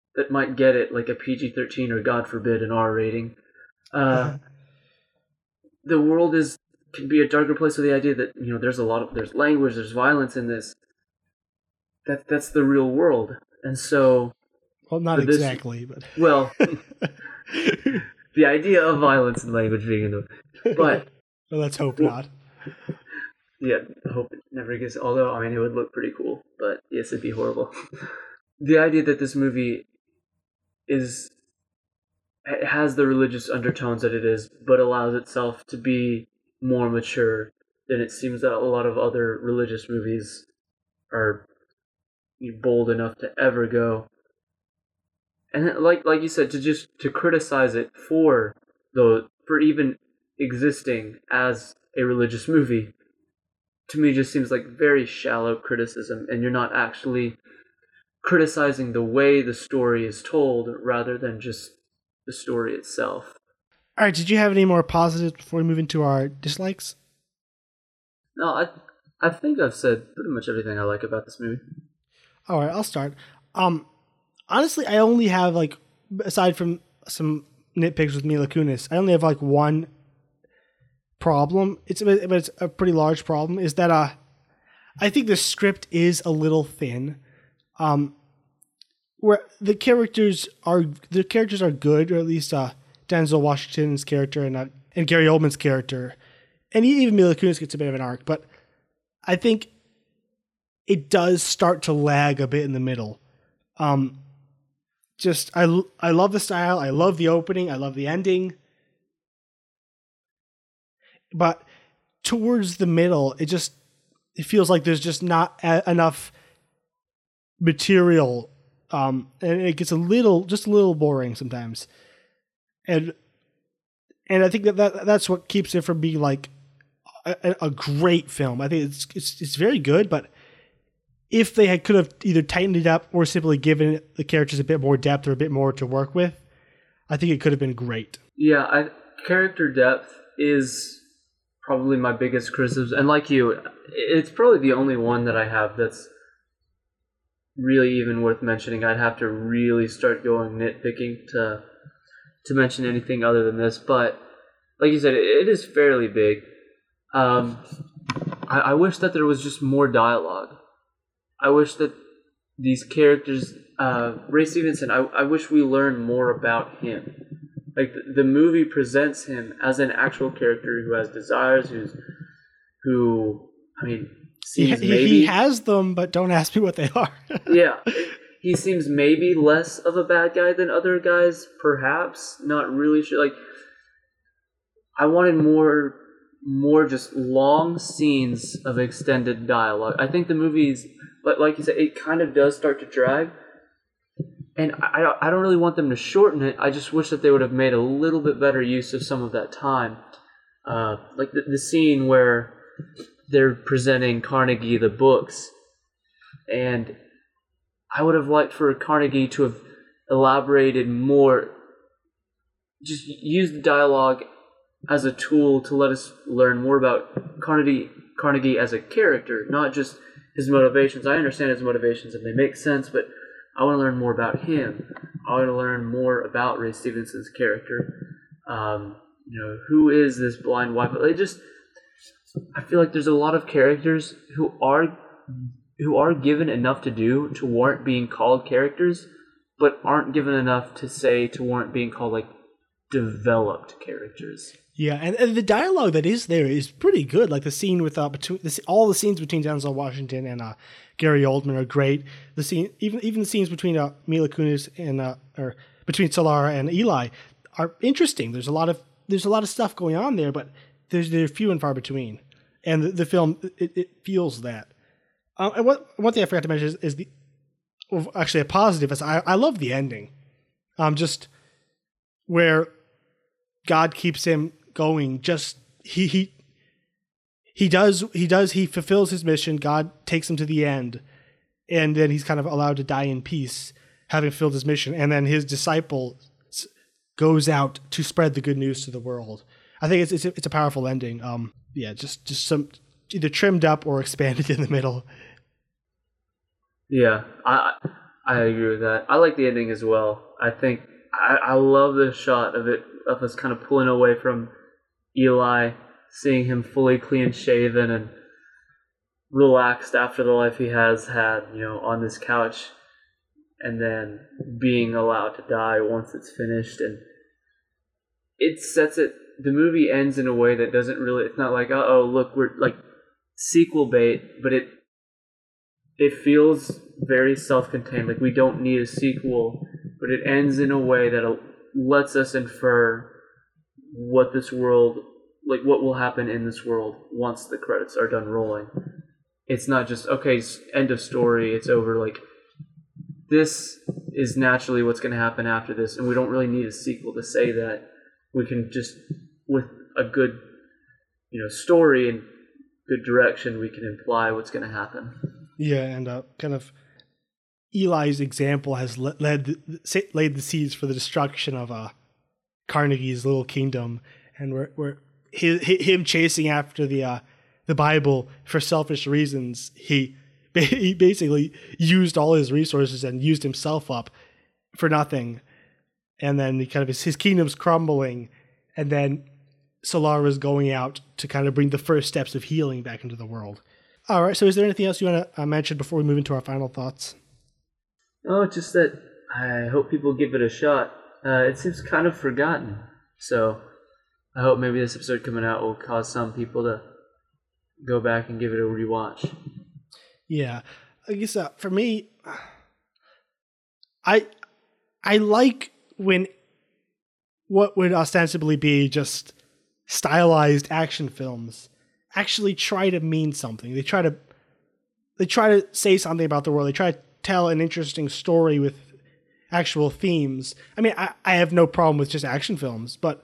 that might get it like a P G thirteen or God forbid an R rating. Uh, the world is can be a darker place with the idea that you know there's a lot of there's language, there's violence in this. That that's the real world, and so well, not this, exactly, but well, the idea of violence and language being in the but well, let's hope well, not. Yeah, I hope it never gets. Although I mean, it would look pretty cool, but yes, it'd be horrible. The idea that this movie is it has the religious undertones that it is, but allows itself to be more mature than it seems that a lot of other religious movies are bold enough to ever go. And like like you said, to just to criticize it for the for even existing as a religious movie, to me just seems like very shallow criticism, and you're not actually criticizing the way the story is told rather than just the story itself. All right, did you have any more positives before we move into our dislikes? No, I I think I've said pretty much everything I like about this movie. All right, I'll start. Um, honestly, I only have like, aside from some nitpicks with Mila Kunis, I only have like one problem. It's but it's a pretty large problem. Is that uh, I think the script is a little thin. Um, where the characters are the characters are good, or at least uh, Denzel Washington's character and uh, and Gary Oldman's character, and even Mila Kunis gets a bit of an arc. But I think it does start to lag a bit in the middle. Um, just I I love the style. I love the opening. I love the ending. But towards the middle, it just it feels like there's just not a- enough material, um, and it gets a little just a little boring sometimes. And and I think that, that that's what keeps it from being like a, a great film. I think it's it's it's very good, but if they had could have either tightened it up or simply given the characters a bit more depth or a bit more to work with, I think it could have been great. Yeah, I, character depth is probably my biggest criticism, and like you, it's probably the only one that I have that's really even worth mentioning. I'd have to really start going nitpicking to to mention anything other than this, but like you said, it, it is fairly big. Um, I, I wish that there was just more dialogue. I wish that these characters, uh, Ray Stevenson, I, I wish we learned more about him. Like, the, the movie presents him as an actual character who has desires, who's, who, I mean, seems he, maybe... He has them, but don't ask me what they are. Yeah. He seems maybe less of a bad guy than other guys, perhaps. Not really sure. Like, I wanted more, more just long scenes of extended dialogue. I think the movie's... But like you said, it kind of does start to drag. And I, I don't really want them to shorten it. I just wish that they would have made a little bit better use of some of that time. Uh, like the, the scene where they're presenting Carnegie the books. And I would have liked for Carnegie to have elaborated more. Just use the dialogue as a tool to let us learn more about Carnegie, Carnegie as a character, not just his motivations. I understand his motivations and they make sense, but I want to learn more about him. I want to learn more about Ray Stevenson's character. Um, you know, who is this blind wife? It just, I feel like there's a lot of characters who are who are given enough to do to warrant being called characters, but aren't given enough to say to warrant being called like developed characters. Yeah, and, and the dialogue that is there is pretty good. Like the scene with uh, between the, all the scenes between Denzel Washington and uh, Gary Oldman are great. The scene, even even the scenes between uh, Mila Kunis and uh, or between Solara and Eli are interesting. There's a lot of there's a lot of stuff going on there, but there's they're few and far between. And the, the film it, it feels that. Um, and what one thing I forgot to mention is, is the well, actually a positive is I I love the ending. Um, just where God keeps him going. Just he he he does he does he fulfills his mission. God takes him to the end, and then he's kind of allowed to die in peace, having fulfilled his mission. And then his disciple goes out to spread the good news to the world. I think it's it's a, it's a powerful ending. Um, yeah, just just some either trimmed up or expanded in the middle. Yeah, I I agree with that. I like the ending as well. I think I, I love the shot of it of us kind of pulling away from Eli, seeing him fully clean shaven and relaxed after the life he has had, you know, on this couch, and then being allowed to die once it's finished. And it sets it, the movie ends in a way that doesn't really, it's not like, uh oh, look, we're like sequel bait, but it it feels very self-contained. Like we don't need a sequel, but it ends in a way that lets us infer what this world, like what will happen in this world once the credits are done rolling. It's not just, okay, end of story, it's over. Like, this is naturally what's going to happen after this, and we don't really need a sequel to say that. We can just, with a good, you know, story and good direction, we can imply what's going to happen. Yeah, and uh, kind of Eli's example has led laid the seeds for the destruction of uh, Carnegie's little kingdom, and we're, we're his, him chasing after the uh, the Bible for selfish reasons. He he basically used all his resources and used himself up for nothing, and then he kind of his, his kingdom's crumbling, and then Solara's going out to kind of bring the first steps of healing back into the world. All right, so is there anything else you want to uh, mention before we move into our final thoughts? Oh, just that I hope people give it a shot. Uh, it seems kind of forgotten, so I hope maybe this episode coming out will cause some people to go back and give it a rewatch. Yeah, I guess uh, for me, I I like when what would ostensibly be just stylized action films actually try to mean something. They try to they try to say something about the world. They try to tell an interesting story with actual themes. I mean, I, I have no problem with just action films, but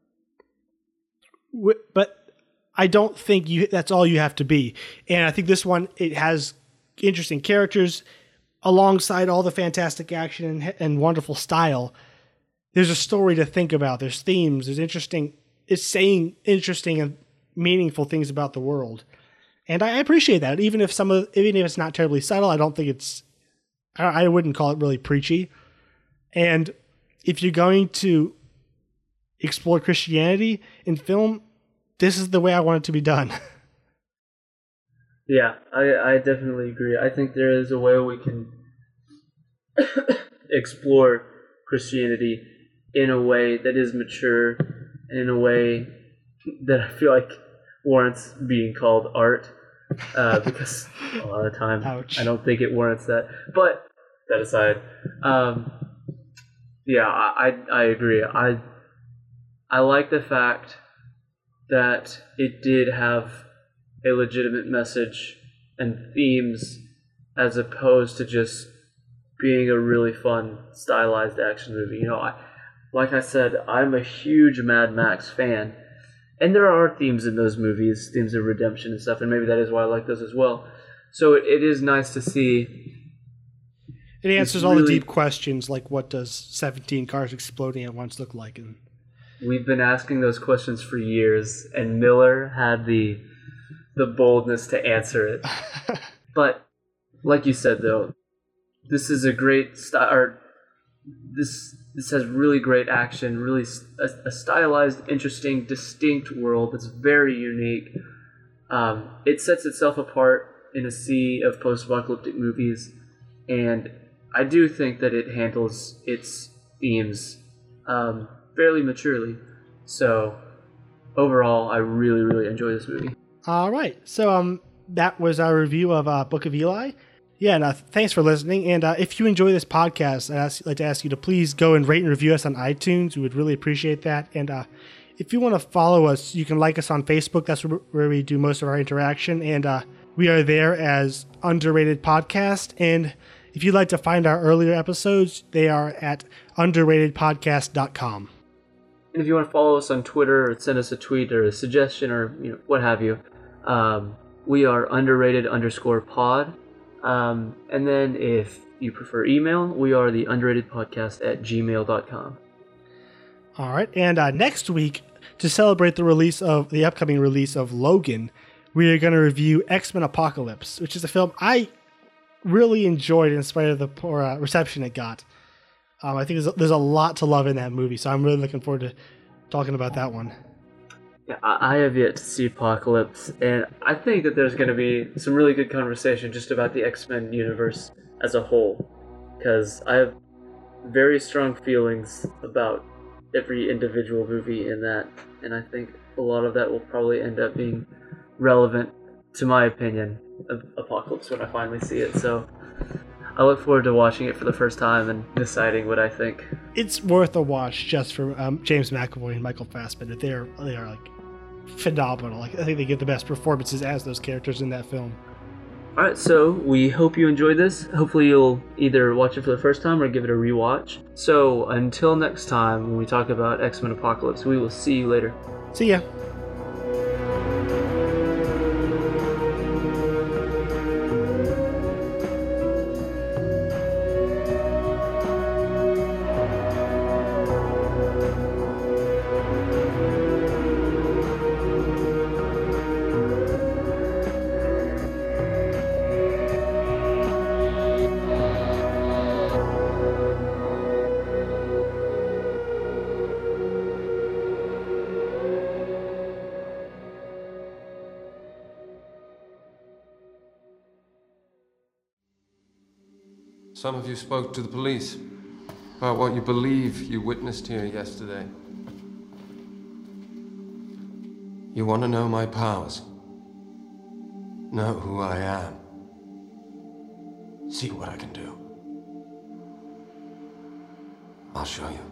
but I don't think you that's all you have to be. And I think this one, it has interesting characters alongside all the fantastic action and, and wonderful style. There's a story to think about. There's themes. There's interesting. It's saying interesting and meaningful things about the world, and I appreciate that. Even if some of, even if it's not terribly subtle, I don't think it's. I, I wouldn't call it really preachy. And if you're going to explore Christianity in film, this is the way I want it to be done. Yeah, I, I definitely agree. I think there is a way we can explore Christianity in a way that is mature, in a way that I feel like warrants being called art, uh, because a lot of the time Ouch. I don't think it warrants that. But that aside, um, yeah, I, I I agree. I I like the fact that it did have a legitimate message and themes, as opposed to just being a really fun stylized action movie. You know, I, like I said, I'm a huge Mad Max fan, and there are themes in those movies, themes of redemption and stuff, and maybe that is why I like those as well. So it, it is nice to see. It answers all really, the deep questions, like what does seventeen cars exploding at once look like? And we've been asking those questions for years, and Miller had the the boldness to answer it. But like you said, though, this is a great style. Or this this has really great action, really a, a stylized, interesting, distinct world that's very unique. Um, it sets itself apart in a sea of post-apocalyptic movies, and I do think that it handles its themes um, fairly maturely. So overall, I really, really enjoy this movie. All right, so um, that was our review of uh, Book of Eli. Yeah, and uh, thanks for listening. And uh, if you enjoy this podcast, I'd ask, like to ask you to please go and rate and review us on iTunes. We would really appreciate that. And uh, if you want to follow us, you can like us on Facebook. That's where we do most of our interaction. And uh, we are there as Underrated Podcast. And if you'd like to find our earlier episodes, they are at underrated podcast dot com. And if you want to follow us on Twitter or send us a tweet or a suggestion or you know what have you, um, we are underrated underscore pod. Um, and then if you prefer email, we are the underrated podcast at gmail dot com. All right. And uh, next week, to celebrate the release of the upcoming release of Logan, we are going to review X-Men Apocalypse, which is a film I really enjoyed in spite of the poor uh, reception it got. Um, I think there's a, there's a lot to love in that movie, so I'm really looking forward to talking about that one. Yeah, I I have yet to see Apocalypse, and I think that there's going to be some really good conversation just about the X-Men universe as a whole, because I have very strong feelings about every individual movie in that, and I think a lot of that will probably end up being relevant to my opinion of Apocalypse when I finally see it. So I look forward to watching it for the first time and deciding what I think. It's worth a watch just for um, James McAvoy and Michael Fassbender. They are they are like phenomenal. Like, I think they give the best performances as those characters in that film. Alright, so we hope you enjoyed this. Hopefully you'll either watch it for the first time or give it a rewatch. So until next time, when we talk about X-Men Apocalypse, we will see you later. See ya. Some of you spoke to the police about what you believe you witnessed here yesterday. You want to know my powers? Know who I am? See what I can do? I'll show you.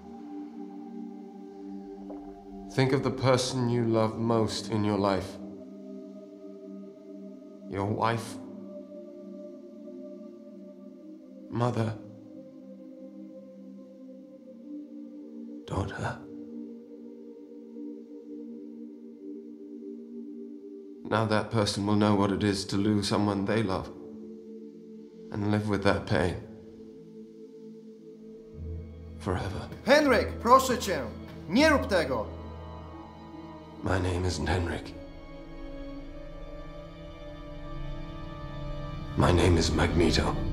Think of the person you love most in your life. Your wife, mother, daughter. Now that person will know what it is to lose someone they love and live with that pain forever. Henryk, proszę cię, nie rób tego! My name isn't Henryk. My name is Magneto.